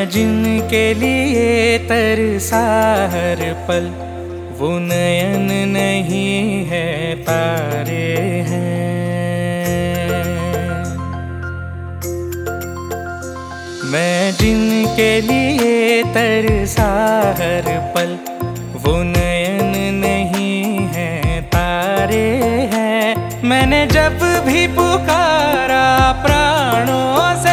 मैं जिनके लिए तरसा हर पल, वो नयन नहीं है तारे हैं। मैं जिनके लिए तरसा हर पल, वो नयन नहीं है तारे हैं। मैंने जब भी पुकारा प्राणों से,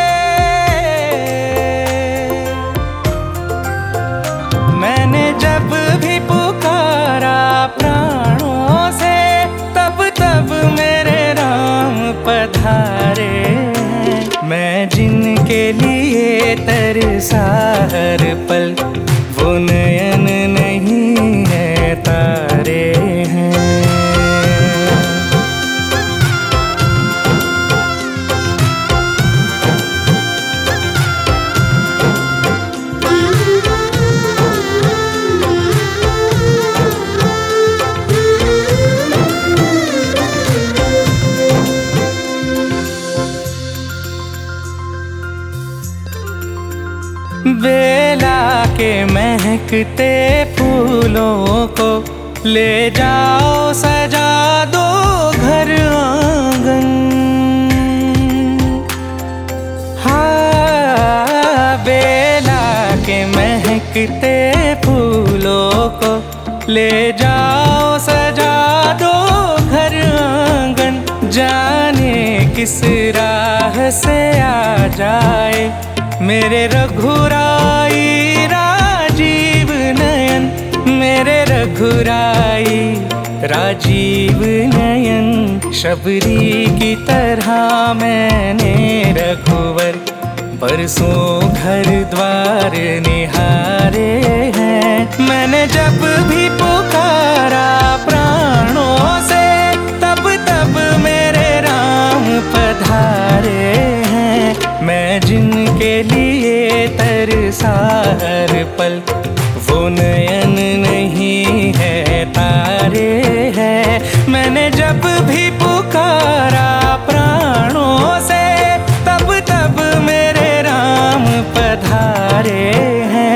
मैंने जब भी पुकारा प्राणों से, तब तब मेरे राम पधारे हैं। मैं जिनके लिए तरसा हर पल, वो नयन नहीं है तारे हैं। बेला के महकते फूलों को ले जाओ, सजा दो घर आंगन। हाँ, बेला के महकते फूलों को ले जाओ, सजा दो घर आंगन। जाने किस राह से आ जाए मेरे रघुराई राजीव नयन, मेरे रघुराई राजीव नयन। शबरी की तरह मैंने रघुवर बरसों घर द्वार निहारे हैं। मैंने जब भी पुकारा प्राणों से, तब तब मेरे राम पधारे हैं। मैं जिनके लिए तरसा हर पल, वो नयन नहीं है तारे हैं। मैंने जब भी पुकारा प्राणों से, तब तब मेरे राम पधारे हैं।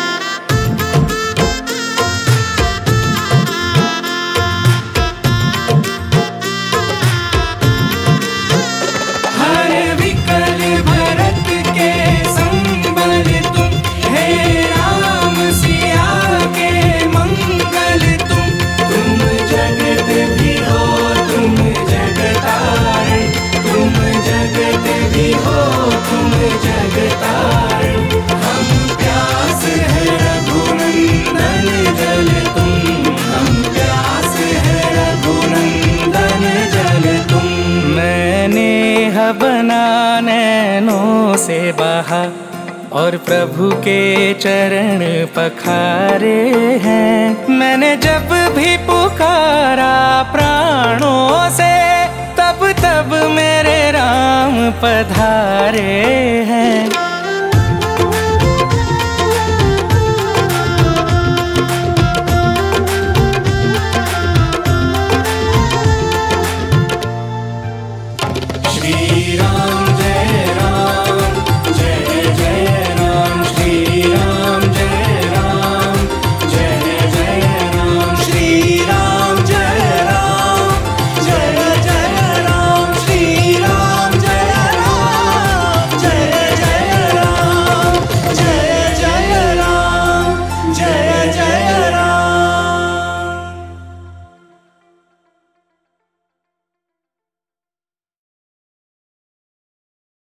बना नैनों से बहा और प्रभु के चरण पखारे हैं। मैंने जब भी पुकारा प्राणों से, तब तब मेरे राम पधारे